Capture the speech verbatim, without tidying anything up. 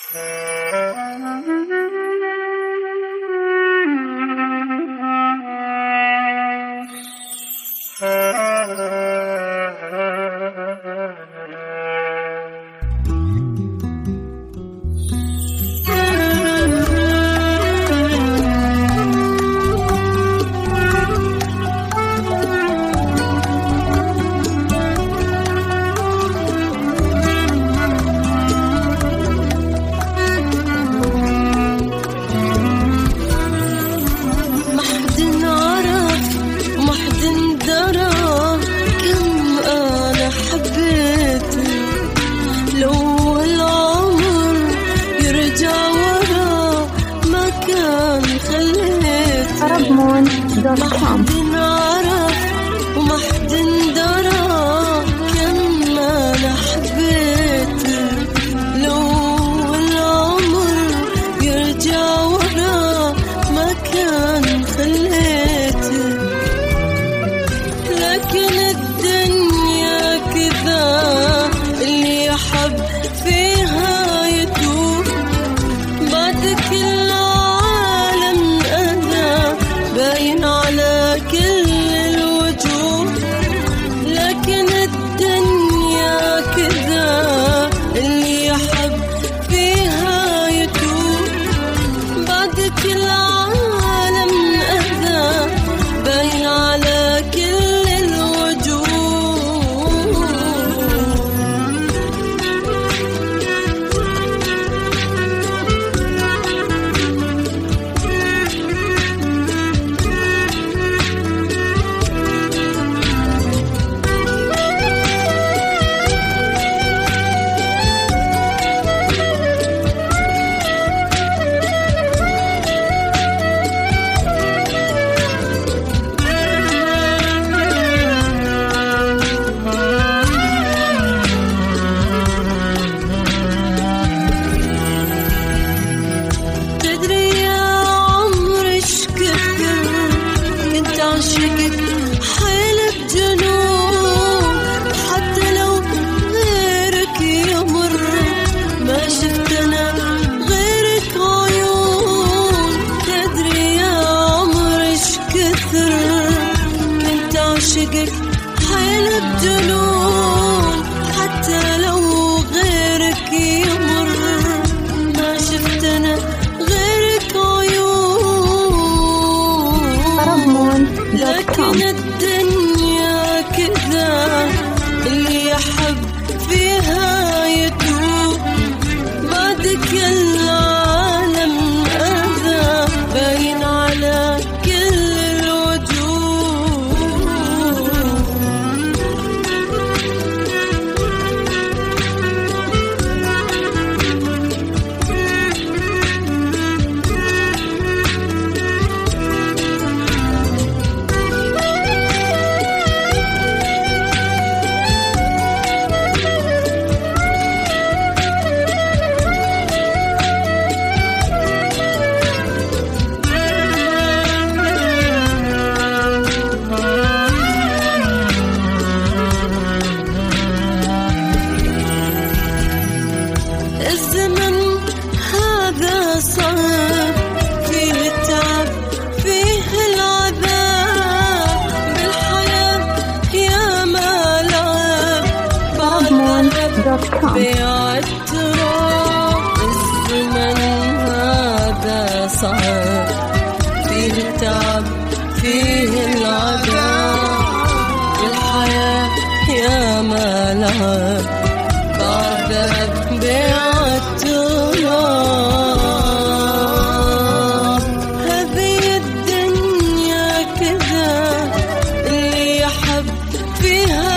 دوت كوم. وما حد درى كم أنا حبيتك، لو العمر يرجع ورا ما كان خليتك، لكن الدنيا كذا اللي يحب فيها يتوب، بعد كل عالم أنا باين على كل الوجوه، لكن الدنيا كذا اللي يحب فيها يتوب، بعد كل عالم أنا باين على كل الوجوه. عاشقك حيل بجنون، حتى لو غيرك يمر ما شفت أنا غيرك عيون، تدري يا عمر إيش كثر كنت عاشقك حيل بجنون، حتى لو غيرك يمر ما شفت أنا غيرك عيون، لكن الدنيا كذا اللي يحب فيها يتوب، بعد كل عالم أذى باين على كل الوجوه. الزمن هذا صعب، فيه التعب فيه العذاب، بالحياة يا ما لعب بعد بيع التراب. الزمن هذا صعب، فيه التعب فيه العذاب، بالحياة يا ما لعب بعد بيع التراب. هذه الدنيا كذا اللي يحب فيها